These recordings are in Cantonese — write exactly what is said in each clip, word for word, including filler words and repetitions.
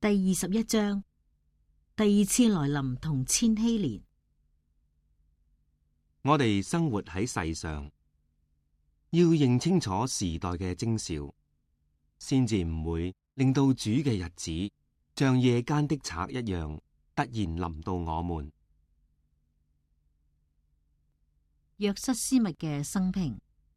第二十一章，第二次來臨同千禧年。 我哋生活喺世上，要認清楚時代嘅徵兆，先至唔會令到主嘅日子像夜間的賊一樣突然臨到我們。 約瑟斯密嘅生平。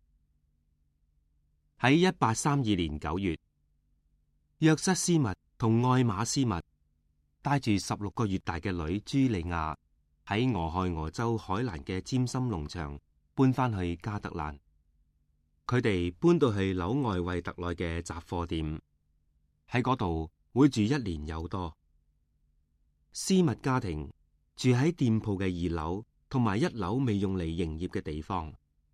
喺一八三二年九月，約瑟斯密同愛馬斯密帶住十六個月大嘅女朱莉亞喺俄亥俄州海蘭嘅占森農場搬翻去加特蘭。佢哋搬到去紐外惠特內嘅雜貨店，喺嗰度會住一年有多。斯密家庭住喺店鋪嘅二樓同埋一樓未用嚟營業嘅地方。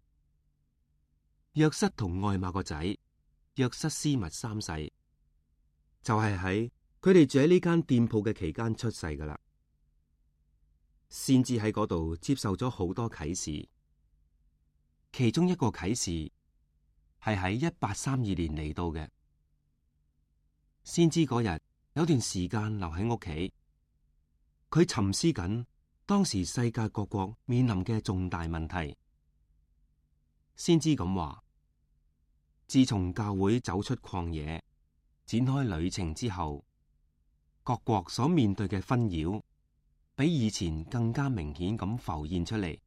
約瑟同愛瑪個仔約瑟斯密三世就係喺佢哋住喺呢間店鋪嘅期間出世噶啦。先至喺嗰度接受咗好多啟示，其中一個啟示係喺一八三二年嚟到嘅。先知嗰日有段時間留喺屋企，佢沉思緊當時世界各國面臨嘅重大問題。先知咁話：自從教會走出曠野，展開旅程之後，各國所面對嘅紛擾比以前更加明顯咁浮現出嚟。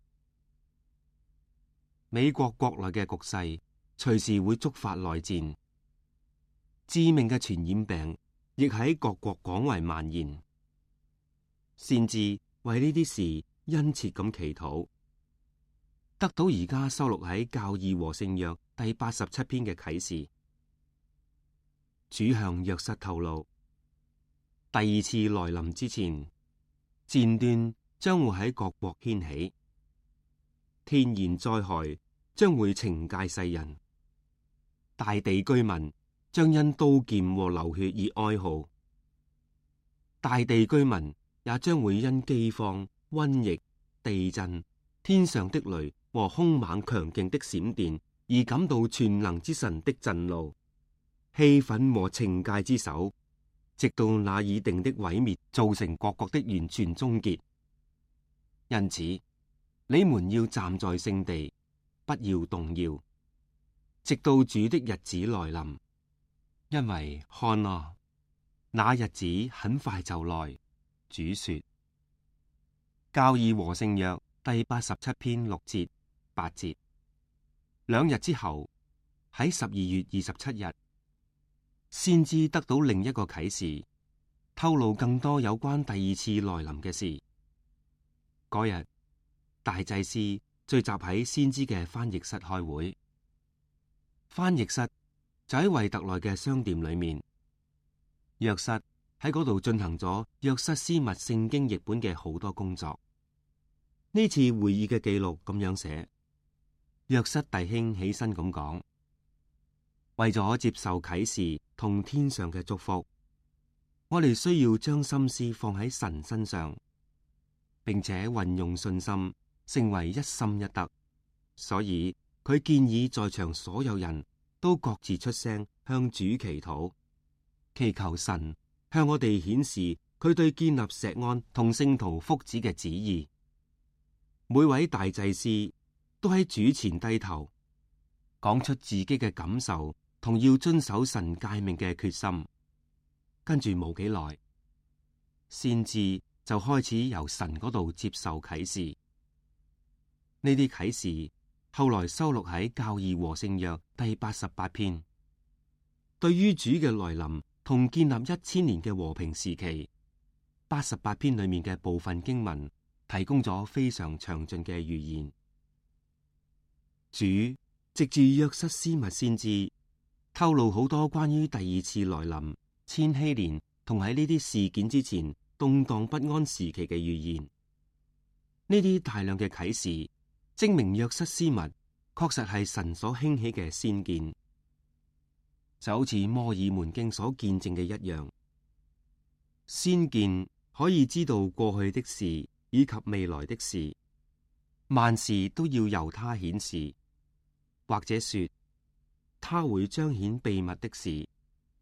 美國國內嘅局勢隨時會觸發內戰，致命嘅傳染病亦喺各國廣為蔓延。先至為呢啲事殷切咁祈禱，得到而家收錄喺教義和聖約第八十七篇嘅啟示。主向約瑟透露，第二次來臨之前，戰端將會喺各國掀起，天然災害將會懲戒世人，大地居民將因刀劍和流血而哀號，大地居民也將會因饑荒、瘟疫、地震、天上的雷和兇猛強勁的閃電而感到全能之神的震怒、氣憤和懲戒之手，直到那已定的毀滅造成各國的完全終結。因此，你們要站在聖地，不要動搖，直到主的日子來臨。因為看啊，那日子很快就來。主說。教義和聖約第八十七篇六節八節。兩日之後，喺十二月二十七日，先知得到另一個啟示，透露更多有關第二次來臨嘅事。嗰日，大祭司聚集喺先知嘅翻譯室開會，翻譯室就喺惠特內嘅商店裏面。約瑟喺嗰度進行咗約瑟斯密聖經譯本嘅好多工作。呢次會議嘅記錄咁樣寫：約瑟弟兄起身咁講，為咗接受啟示同天上嘅祝福，我哋需要將心思放喺神身上，並且運用信心成為一心一德。所以佢建議在場所有人都各自出聲向主祈禱，祈求神向我哋顯示佢對建立錫安同聖徒福祉嘅旨意。每位大祭司都喺主前低頭，講出自己嘅感受同要遵守神誡命嘅決心。跟住冇幾耐，先知就開始由神嗰度接受啟示。呢啲啟示後來收錄喺教義和聖約第八十八篇。對於主嘅來臨同建立一千年嘅和平時期，八十八篇裏面嘅部分經文提供咗非常詳盡嘅預言。主藉住約瑟斯密先知透露好多關於第二次來臨、千禧年同喺呢啲事件之前動盪不安時期嘅預言。呢啲大量嘅啟示證明約瑟斯密確實係神所興起嘅先見，就好似摩爾門經所見證嘅一樣。先見可以知道過去的事以及未來的事，萬事都要由他顯示，或者說他會彰顯秘密的事，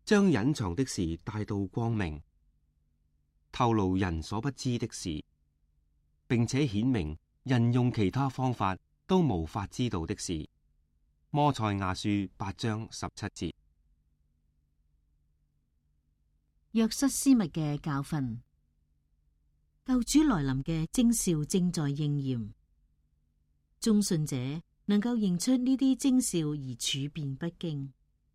將隱藏的事帶到光明，透露人所不知的事，並且顯明人用其他方法都無法知道的事。摩賽亞書八章十七節。 約瑟斯密嘅教訓，救主來臨嘅徵兆正在應驗，忠信者能夠認出呢啲徵兆而處變不驚。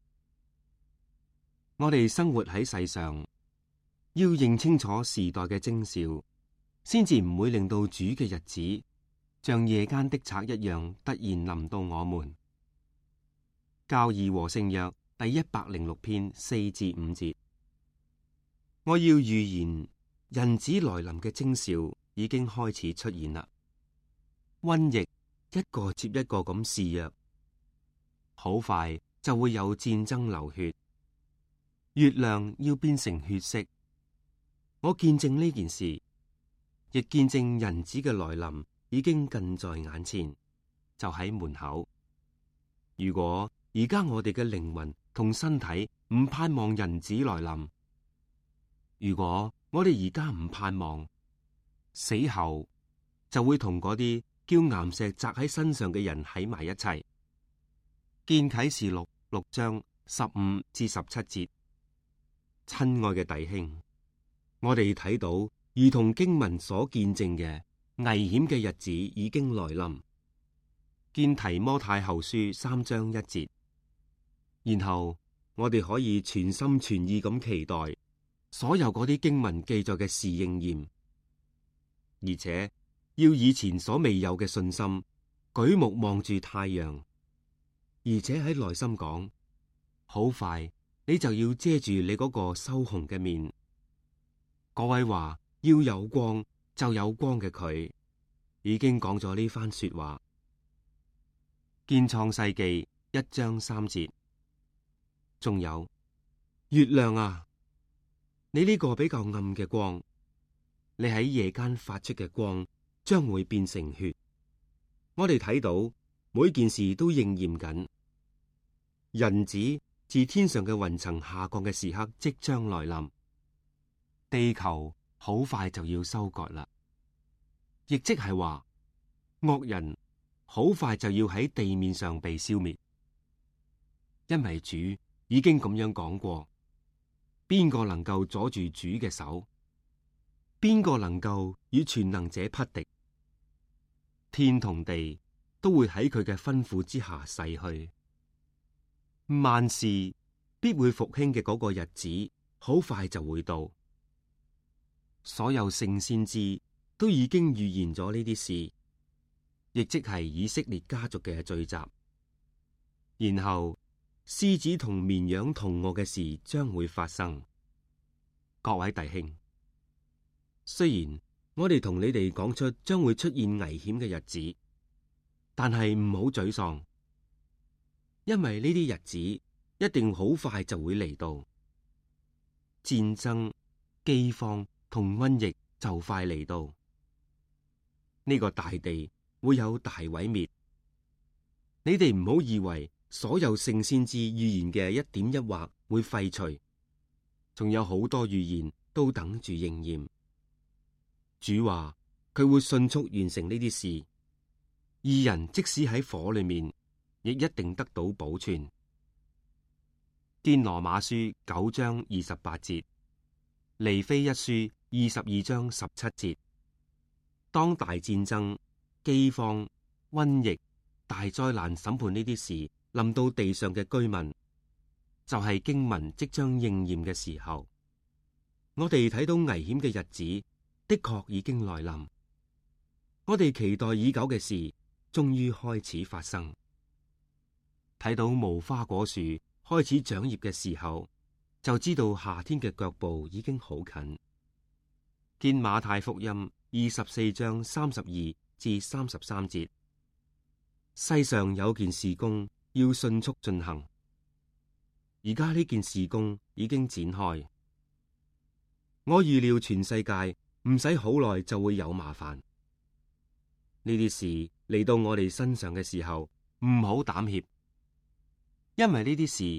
我哋生活喺世上，要認清楚時代嘅徵兆，先至唔會令到主嘅日子像夜間的賊一樣突然臨到我們。教義和聖約第一百零六篇四至五節。我要預言人子來臨嘅徵兆已經開始出現啦。瘟疫一個接一個咁肆虐，好快就會有戰爭流血，月亮要變成血色。我見證呢件事，亦見證人子嘅來臨已經近在眼前，就喺門口。如果而家我哋嘅靈魂同身體唔盼望人子來臨，如果我哋而家唔盼望，死後就會同嗰啲叫岩石砸喺身上嘅人喺埋一齊。見啟示錄六章十五至十七節。親愛嘅弟兄，我哋睇到如同經文所見證嘅危險嘅日子已經來臨。見提摩太後書三章一節。然後我哋可以全心全意咁期待所有嗰啲經文記載嘅事應驗，而且要以前所未有嘅信心舉目望住太陽，而且喺內心講：好快你就要遮住你嗰個羞紅嘅面。各位話要有光就有光嘅佢，已經講咗呢番說話。見創世記一章三節。仲有月亮啊，你呢個比較暗嘅光，你喺夜間發出嘅光將會變成血。我哋睇到每件事都應驗緊，人子自天上嘅雲層下降嘅時刻即將來臨，地球好快就要收割啦，亦即係話惡人好快就要喺地面上被消滅，因為主已經咁樣講過，邊個能夠阻住主嘅手？邊個能夠與全能者匹敵？天同地都會喺佢嘅吩咐之下逝去，萬事必會復興嘅嗰個日子，好快就會到。所有聖先知都已經預言咗呢啲事，亦即係以色列家族嘅聚集，然後獅子同綿羊同臥嘅事將會發生。各位弟兄，雖然我哋同你哋講出將會出現危險嘅日子，但係唔好沮喪，因為呢啲日子一定好快就會嚟到。戰爭、饑荒同瘟疫就快嚟到，呢個大地會有大毀滅。你哋唔好以為所有聖先知預言嘅一點一畫會廢除，仲有好多預言都等住應驗。主話佢會迅速完成呢啲事，義人即使喺火裏面，亦一定得到保存。見羅馬書九章二十八節，尼非一書二十二章十七節。當大戰爭、饑荒、瘟疫、大災難審判呢啲事臨到地上嘅居民，就係經文即將應驗嘅時候。我哋睇到危險嘅日子的確已經來臨，我哋期待已久嘅事終於開始發生。睇到無花果樹開始長葉嘅時候，就知道夏天嘅腳步已經好近。見馬太福音二十四章三十二至三十三節，世上有件事工要迅速進行，而家呢件事工已經展開。我預料全世界唔使好耐就會有麻煩。呢啲事嚟到我哋身上嘅時候，唔好膽怯，因為呢啲事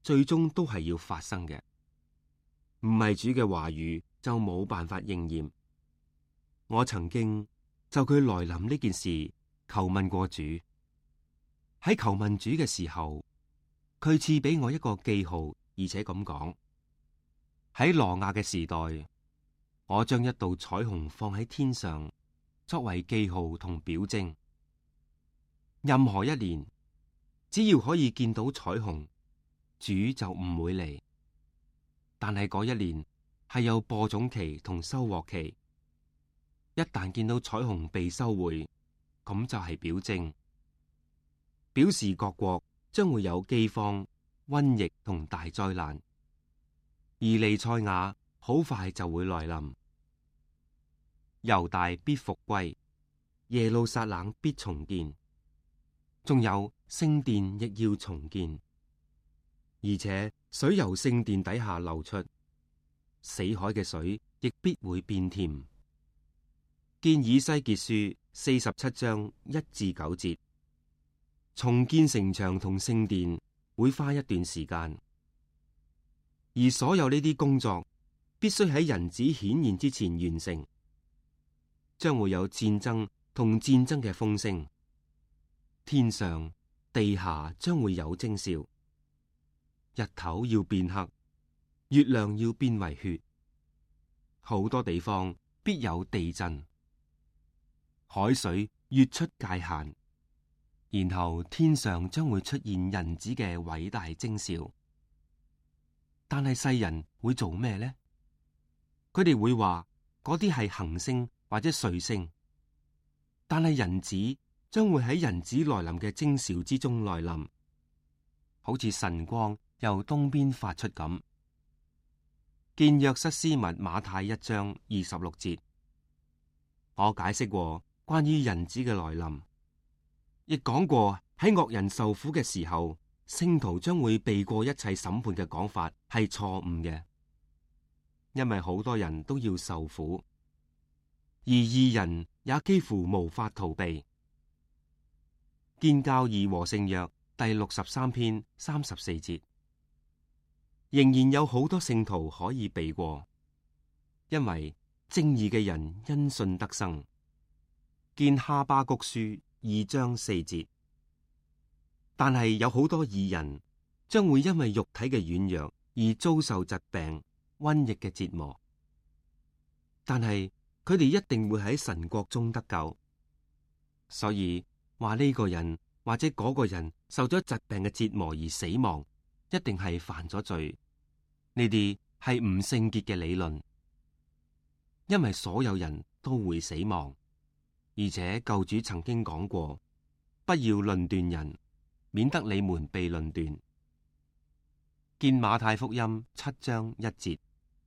最終都係要發生嘅，唔係主嘅話語就冇辦法應驗。我曾經就佢來臨呢件事求問過主，喺求問主嘅時候，佢賜俾我一個記號，而且咁講：喺挪亞嘅時代，我將一道彩虹放喺天上，作為記號同表徵。任何一年，只要可以見到彩虹，主就唔會嚟。但係嗰一年係有播種期同收穫期，一旦見到彩虹被收回，咁就係表徵，表示各國將會有饑荒、瘟疫同大災難，而彌賽亞好快就會來臨。猶大必復歸，耶路撒冷必重建，仲有聖殿亦要重建，而且水由聖殿底下流出，死海嘅水亦必會變甜。見以西結書四十七章一至九節，重建城牆同聖殿會花一段時間，而所有呢啲工作必須喺人子顯現之前完成。將會有戰爭同戰爭嘅風聲，天上地下將會有徵兆，日頭要變黑，月亮要變為血，好多地方必有地震，海水越出界限，然後天上將會出現人子嘅偉大徵兆。但係世人會做咩呢？佢哋會話嗰啲係行星或者彗星，但係人子將會喺人子來臨嘅徵兆之中來臨，好似晨光由東邊發出咁。見約瑟斯密馬太一章二十六節，我解釋過關於人子嘅來臨，亦講過喺惡人受苦嘅時候，聖徒將會避過一切審判嘅講法係錯誤嘅，因為好多人都要受苦。而義人也幾乎無法逃避。見教義和聖約第六十三篇三十四節，仍然有好多聖徒可以避過，因為正義嘅人因信得生。見哈巴谷書二章四節，但係有好多義人將會因為肉體嘅軟弱而遭受疾病、瘟疫嘅折磨，但係佢哋一定會喺神國中得救，所以話呢個人或者嗰個人受咗疾病嘅折磨而死亡，一定係犯咗罪。呢啲係唔聖潔嘅理論，因為所有人都會死亡，而且救主曾經講過，不要論斷人，免得你們被論斷。見馬太福音七章一節。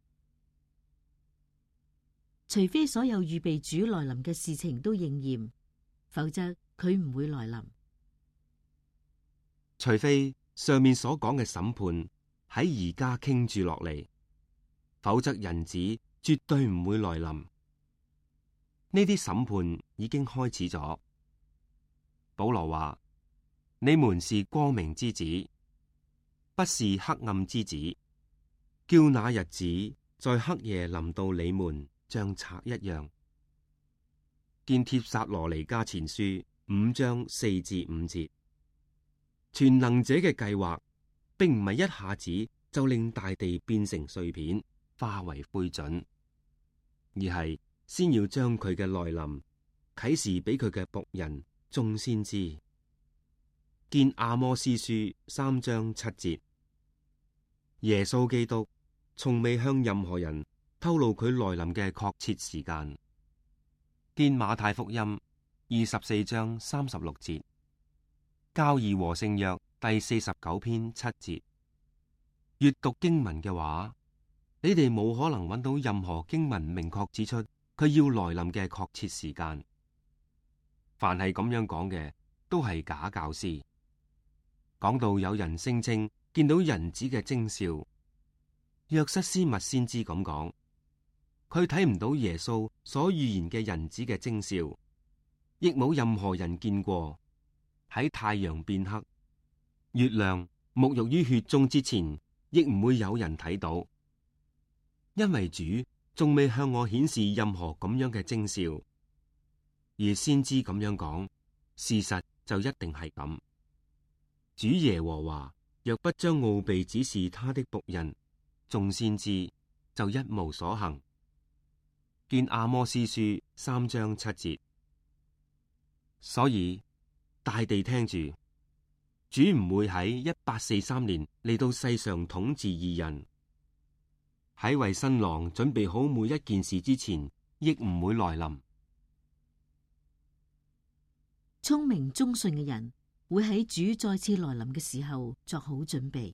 除非所有預備主來臨嘅事情都應驗，否則佢唔會來臨。 除非上面所講嘅審判喺而家傾住落嚟，否則人子絕對唔會來臨。呢啲審判已經開始咗。保羅話：你們是光明之子，不是黑暗之子，叫那日子在黑夜臨到你們，像賊一樣。見帖撒羅尼迦前書五章四至五節，全能者嘅計劃並唔係一下子就令大地變成碎片，化為灰燼，而係先要將佢嘅來臨啟示俾佢嘅僕人眾先知。見阿摩司書三章七節，耶穌基督從未向任何人透露佢來臨嘅確切時間。見馬太福音二十四章三十六節，教義和聖約第四十九篇七節。閱讀經文嘅話，你哋冇可能揾到任何經文明確指出佢要來臨嘅確切時間。凡係咁樣講嘅，都係假教師。講到有人聲稱見到人子嘅徵兆，約瑟斯密先知咁講。佢睇唔到耶穌所預言嘅人子嘅徵兆，亦冇任何人見過喺太陽變黑、月亮沐浴於血中之前，亦唔會有人睇到，因為主仲未向我顯示任何咁樣嘅徵兆。而先知咁樣講，事實就一定係咁。主耶和華若不將奧秘指示他的僕人眾先知，就一無所行。見阿摩司書三章七節。所以大地聽住，主唔會喺一八四三年嚟到世上統治義人，喺為新郎準備好每一件事之前，亦唔會來臨。 聰明忠信嘅人會喺主再次來臨嘅時候作好準備。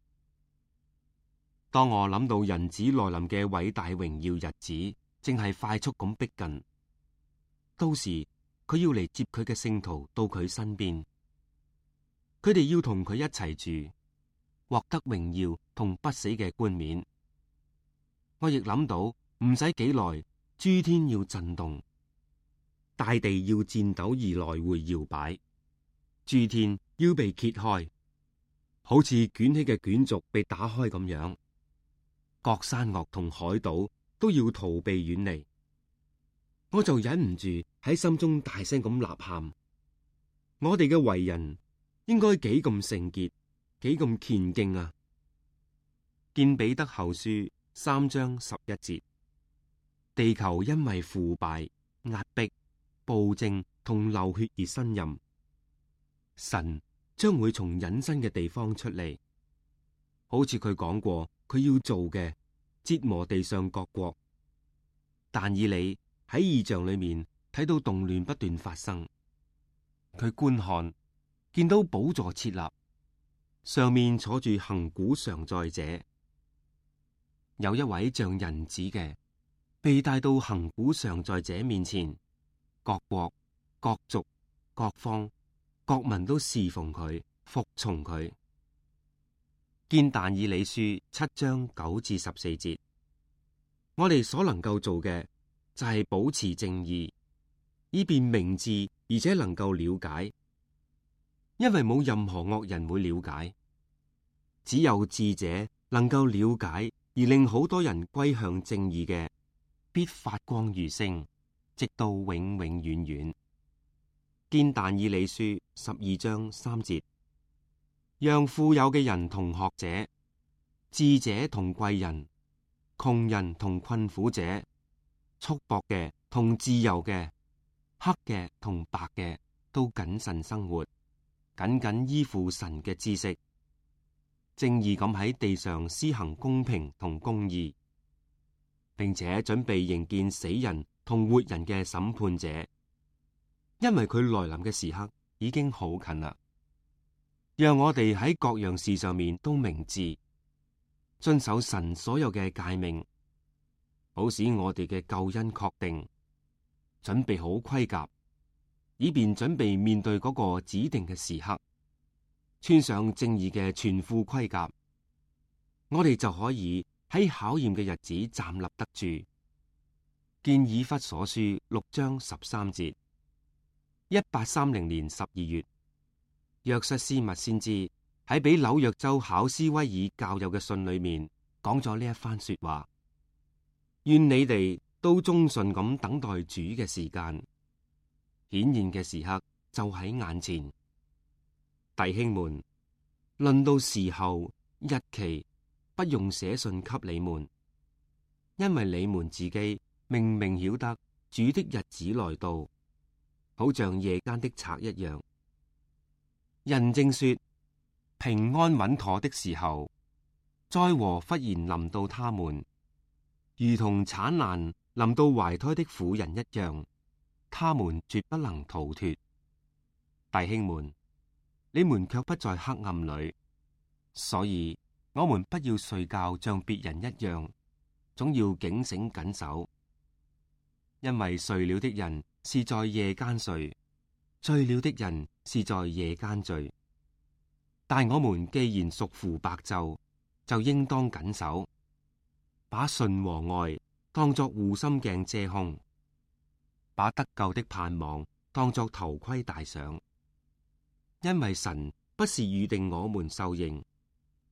當我諗到人子來臨嘅偉大榮耀日子正係快速咁逼近，到時佢要嚟接佢嘅聖徒到佢身邊，佢哋要同佢一齊住，獲得榮耀同不死嘅冠冕。我亦諗到唔使幾耐，諸天要震動，大地要顫抖而來回搖擺，諸天要被揭開，好似捲起嘅卷軸被打開咁樣。各山岳同海島都要逃避遠離，我就忍唔住喺心中大聲咁吶喊：我哋嘅為人應該幾咁聖潔，幾咁虔敬啊！見彼得後書三章十一節。地球因為腐敗、壓迫、暴政同流血而呻吟，神將會從隱身嘅地方出嚟，好似佢講過佢要做嘅，折磨地上各國。但以理喺異象裏面睇到動亂不斷發生，佢觀看，見到寶座設立，上面坐住亙古常在者，有一位像人子嘅被帶到亙古常在者面前，各國、各族、各方、各民都侍奉佢，服從佢。見但以理書七章九至十四節。我哋所能夠做嘅就係保持正義，以便明智而且能夠了解，因為冇任何惡人會了解，只有智者能夠了解，而令好多人歸向正義嘅，必發光如星，直到永永遠遠。見但以理書十二章三節。讓富有嘅人同學者、智者同貴人、窮人同困苦者、束縛嘅同自由嘅、黑嘅同白嘅，都謹慎生活，緊緊依附神嘅知識，正義咁喺地上施行公平同公義，並且準備迎見死人同活人嘅審判者，因為佢來臨嘅時刻已經好近啦。讓我哋喺各樣事上面都明智，遵守神所有嘅誡命，好使我哋嘅救恩確定，準備好盔甲，以便準備面對嗰個指定嘅時刻，穿上正義嘅全副盔甲，我哋就可以喺考驗嘅日子站立得住。見以弗所書六章十三節。一八三零年十二月。約瑟斯密先知喺俾紐約州考斯威爾教友嘅信裏面講咗呢一番說話：願你哋都忠信咁等待主嘅時間，顯現嘅時刻就喺眼前。弟兄們，論到時候日期，不用寫信給你們，因為你們自己明明曉得主的日子來到，好像夜間的賊一樣。人正說平安穩妥的時候，災禍忽然臨到他們，如同產難臨到懷胎的婦人一樣，他們絕不能逃脫。弟兄們，你們卻不在黑暗裏，所以我們不要睡覺像別人一樣，總要警醒謹守，因為睡了的人是在夜間睡，醉了的人是在夜間醉，但我們既然屬乎白晝，就應當謹守，把信和愛當作護心鏡遮胸，把得救的盼望當作頭盔戴上。因為神不是預定我們受刑，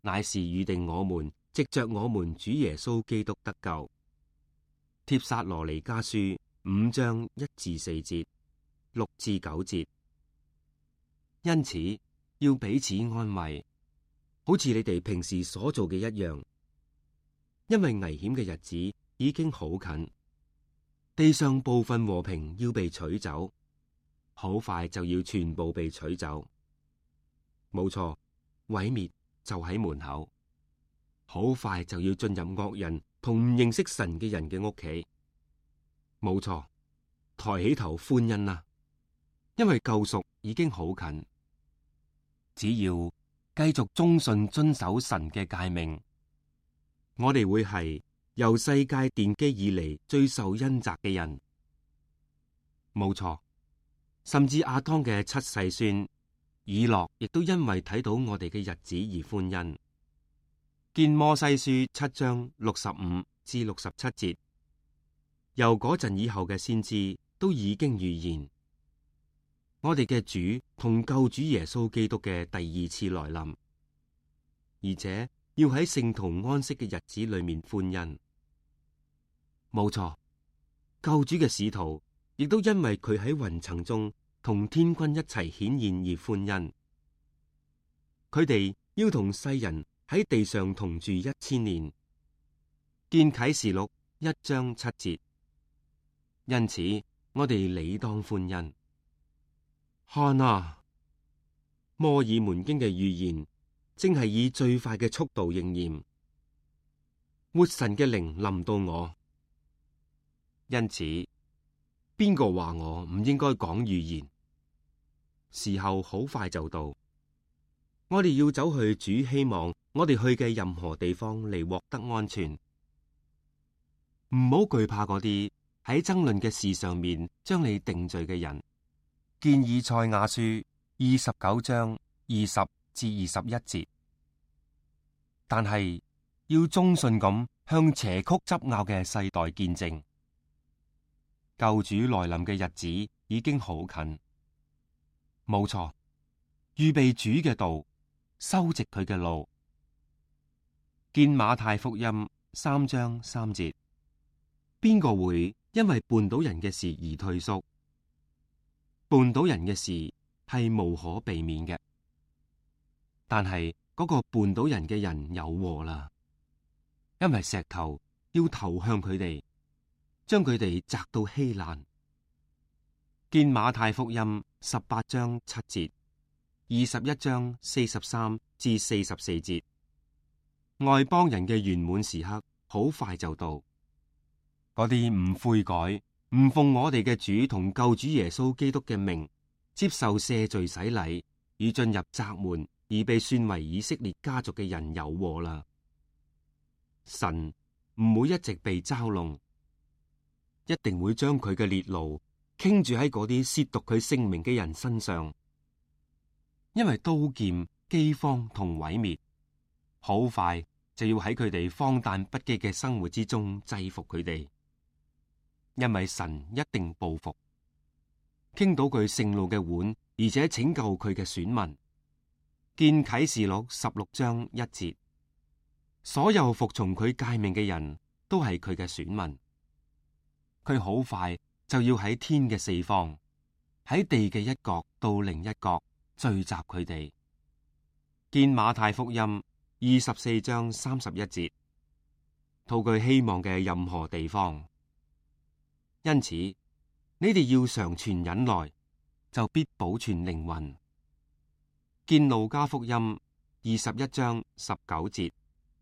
乃是預定我們藉着我們主耶穌基督得救。帖撒羅尼迦書五章一至四節，六至九節。因此要彼此安慰，好似你哋平時所做嘅一樣，因為危險嘅日子已經好近，地上部分和平要被取走，好快就要全部被取走。冇錯，毀滅就喺門口，好快就要進入惡人同唔認識神嘅人嘅屋企。冇錯，抬起頭歡欣啦，因為救贖已經好近。只要繼續忠信遵守神嘅誡命，我哋會係由世界奠基以嚟最受恩澤嘅人。冇錯，甚至亞當嘅七世孫以諾亦都因為睇到我哋嘅日子而歡欣。見摩西書七章六十五至六十七節，由嗰陣以後嘅先知都已經預言，我哋嘅主同救主耶穌基督嘅第二次來臨，而且要喺聖徒安息嘅日子裏面歡欣。冇錯，救主嘅使徒亦都因為佢喺雲層中同天君一齊顯現而歡欣。佢哋要同世人喺地上同住一千年。見啟示錄一章七節。因此我哋理當歡欣。看啊，摩爾門經嘅預言正係以最快嘅速度應驗。活神嘅靈臨到我，因此邊個話我唔應該講預言？時候好快就到，我哋要走去主希望我哋去嘅任何地方嚟獲得安全。唔好懼怕嗰啲喺爭論嘅事上面將你定罪嘅人。見以賽亞書二十九章二十至二十一節。但係要忠信咁向邪曲執拗嘅世代見證，救主來臨嘅日子已經好近。冇錯，預備主嘅道，修直佢嘅路。見馬太福音三章三節。邊個會因為絆倒人嘅事而退縮？絆倒人嘅事係無可避免嘅，但係嗰個絆倒人嘅人有禍啦，因為石頭要投向佢哋，將佢哋砸到稀爛。見馬太福音十八章七節，二十一章四十三至四十四節。外邦人嘅圓滿時刻好快就到，嗰啲唔悔改，唔奉我哋嘅主同救主耶穌基督嘅名，接受赦罪洗禮，與進入窄門而被算為以色列家族嘅人有禍啦。神唔會一直被嘲弄，一定會將佢嘅烈怒傾住喺嗰啲褻瀆佢聖名嘅人身上，因為刀劍、饑荒同毀滅，好快就要喺佢哋荒誕不羈嘅生活之中制服佢哋。因為神一定報復，傾倒佢盛怒嘅碗，而且拯救佢嘅選民。見啟示錄十六章一節，所有服從佢誡命嘅人都係佢嘅選民。佢好快就要喺天嘅四方，喺地嘅一角到另一角聚集佢哋。見馬太福音二十四章三十一節，到佢希望嘅任何地方。因此，你哋要常存忍耐，就必保存靈魂。見路加福音二十一章十九節。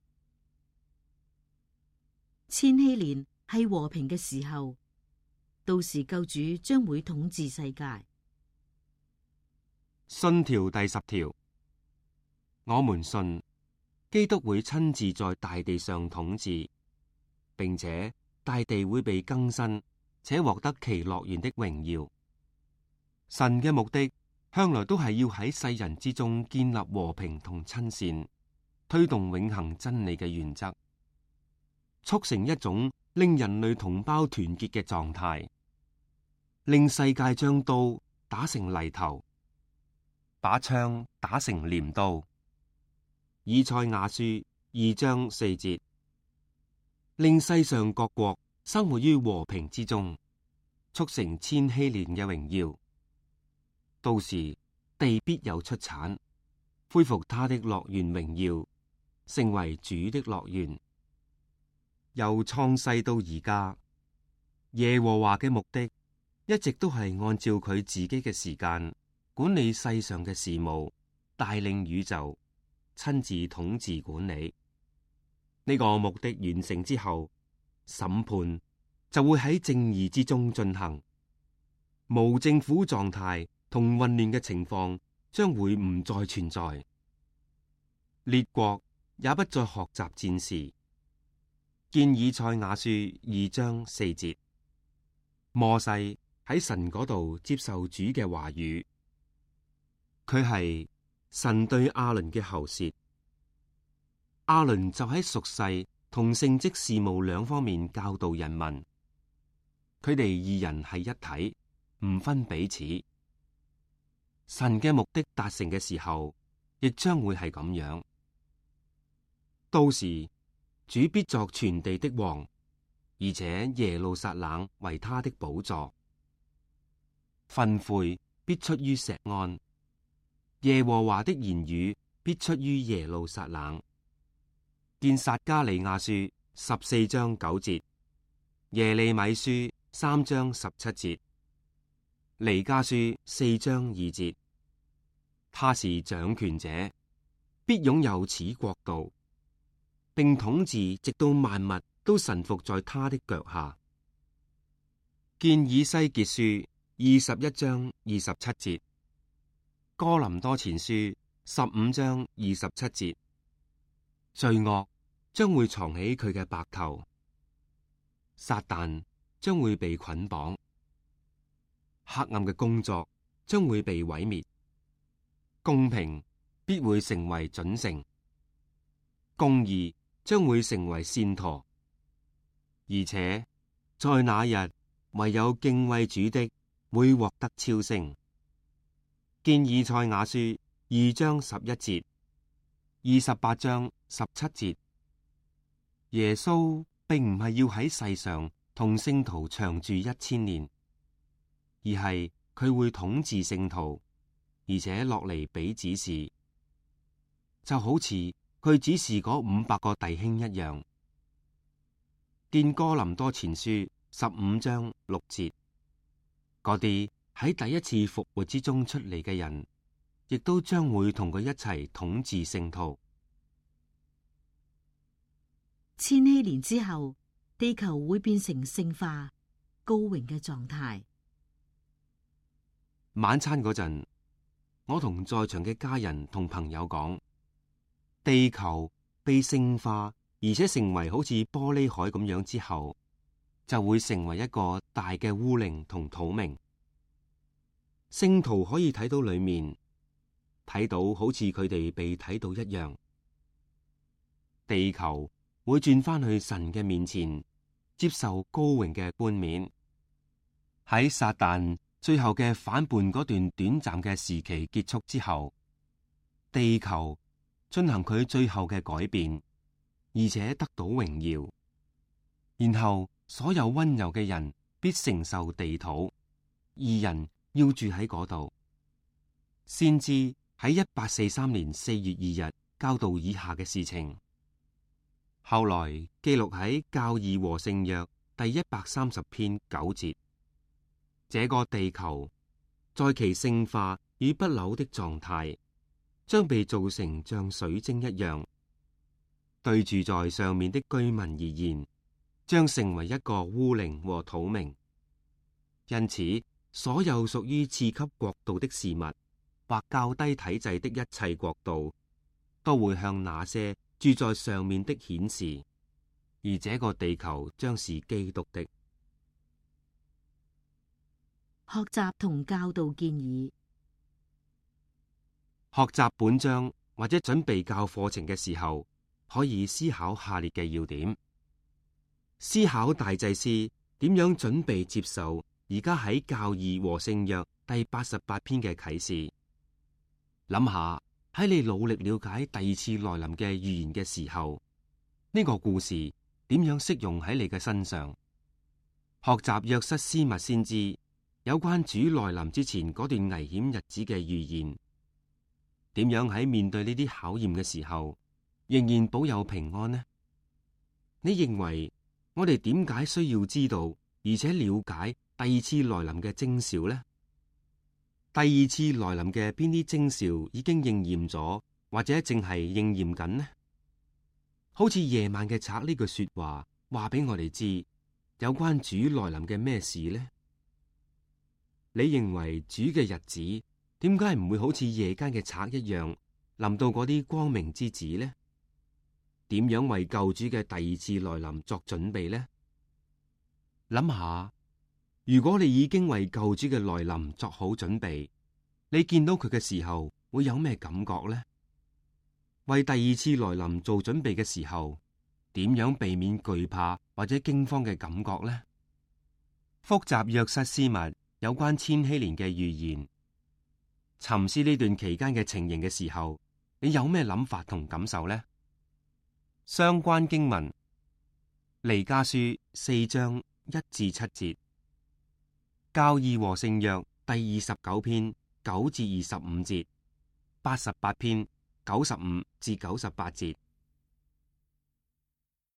千禧年係和平嘅時候，到時救主將會統治世界。 信條第十條，我們信基督會親自在大地上統治，並且大地會被更新，且獲得其樂園的榮耀。神嘅目的向來都係要喺世人之中建立和平同親善，推動永恆真理嘅原則，促成一種令人類同胞團結嘅狀態，令世界將刀打成犁頭，把槍打成鐮刀， 以賽亞書二章四節，令世上各國生活於和平之中，促成千禧年嘅榮耀。到時地必有出產，恢復他的樂園榮耀，成為主的樂園。由創世到而家，耶和華嘅目的一直都係按照佢自己嘅時間管理世上嘅事務，帶領宇宙，親自統治管理。呢個目的完成之後，審判就會喺正義之中進行，無政府狀態同混亂嘅情況將會唔再存在，列國也不再學習戰事。見以賽亞書二章四節，摩西喺神嗰度接受主嘅話語，佢係神對亞倫嘅喉舌，亞倫就喺屬世同聖職事務兩方面教導人民，佢哋二人係一體，唔分彼此。神嘅目的達成嘅時候，亦將會係咁樣。到時主必作全地的王，而且耶路撒冷為他的寶座。訓誨必出於錫安，耶和華的言語必出於耶路撒冷。見撒迦利亞書十四章九節，耶利米書三章十七節，彌迦書四章二節。他是掌權者，必擁有此國度，並統治直到萬物都臣服在他的腳下。見以西結書二十一章二十七節，哥林多前書十五章二十七節。罪惡將會藏起佢嘅白頭，撒旦將會被捆綁，黑暗嘅工作將會被毀滅，公平必會成為準繩，公義將會成為線鉈，而且在那日，唯有敬畏主的會獲得超升。見以賽亞書二章十一節、二十八章十七節。耶穌並唔係要喺世上同聖徒長住一千年，而係佢會統治聖徒，而且落嚟俾指示，就好似佢指示嗰五百個弟兄一樣。見哥林多前書十五章六節，嗰啲喺第一次復活之中出嚟嘅人，亦都將會同佢一齊統治聖徒。 千禧年之後，地球會變成聖化、高榮嘅狀態。 晚餐嗰陣，我同在場嘅家人同朋友講，地球被聖化，而且成為好似玻璃海咁樣之後，就會成為一個大嘅污靈同土明。聖徒可以睇到裏面，睇到好似佢哋被睇到一樣。地球會轉翻去神嘅面前，接受高榮嘅冠冕。喺撒旦最後嘅反叛嗰段短暫嘅時期結束之後，地球進行佢最後嘅改變，而且得到榮耀。然後所有溫柔嘅人必承受地土，義人要住喺嗰度。先知喺一八四三年四月二日教導以下嘅事情。後來記錄喺教義和聖約第一百三十篇九節，這個地球在其聖化與不朽的狀態，將被造成像水晶一樣，對住在上面的居民而言，將成為一個污靈和土明。因此，所有屬於次級國度的事物，或較低體制的一切國度，都會向那些住在上面的顯示，而這個地球將是基督的。 學習同教導建議。 學習本章或者準備教課程嘅時候，可以思考下列嘅要點：思考大祭司點樣準備接受而家喺教義和聖約第八十八篇嘅啟示，諗下喺你努力了解第二次來臨嘅預言嘅時候，呢個故事點樣適用喺你嘅身上？學習約瑟斯密先知有關主來臨之前嗰段危險日子嘅預言，點樣喺面對呢啲考驗嘅時候，仍然保有平安呢？你認為我哋點解需要知道而且了解第二次來臨嘅徵兆呢？第二次來臨嘅邊啲徵兆已經應驗咗，或者淨係應驗緊呢？好似夜晚嘅賊呢句說話，話俾我哋知有關主來臨嘅咩事呢？你認為主嘅日子點解唔會好似夜間嘅賊一樣，臨到嗰啲光明之子呢？點樣為救主嘅第二次來臨作準備呢？諗下，如果你已經為救主嘅來臨作好準備，你見到佢嘅時候會有咩感覺呢？為第二次來臨做準備嘅時候，點樣避免懼怕或者驚慌嘅感覺呢？複習約瑟斯密有關千禧年嘅預言，沉思呢段期間嘅情形嘅時候，你有咩諗法同感受呢？相關經文：彌迦書四章一至七節，教義和聖約第二十九篇九至二十五節，八十八篇九十五至九十八節。